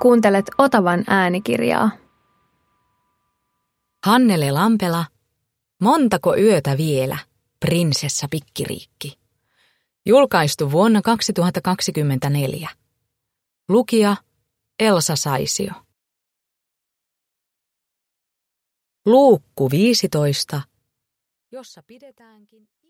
Kuuntelet Otavan äänikirjaa. Hannele Lampela, Montako yötä vielä, prinsessa Pikkiriikki. Julkaistu vuonna 2024. Lukija Elsa Saisio. Luukku 15, jossa pidetäänkin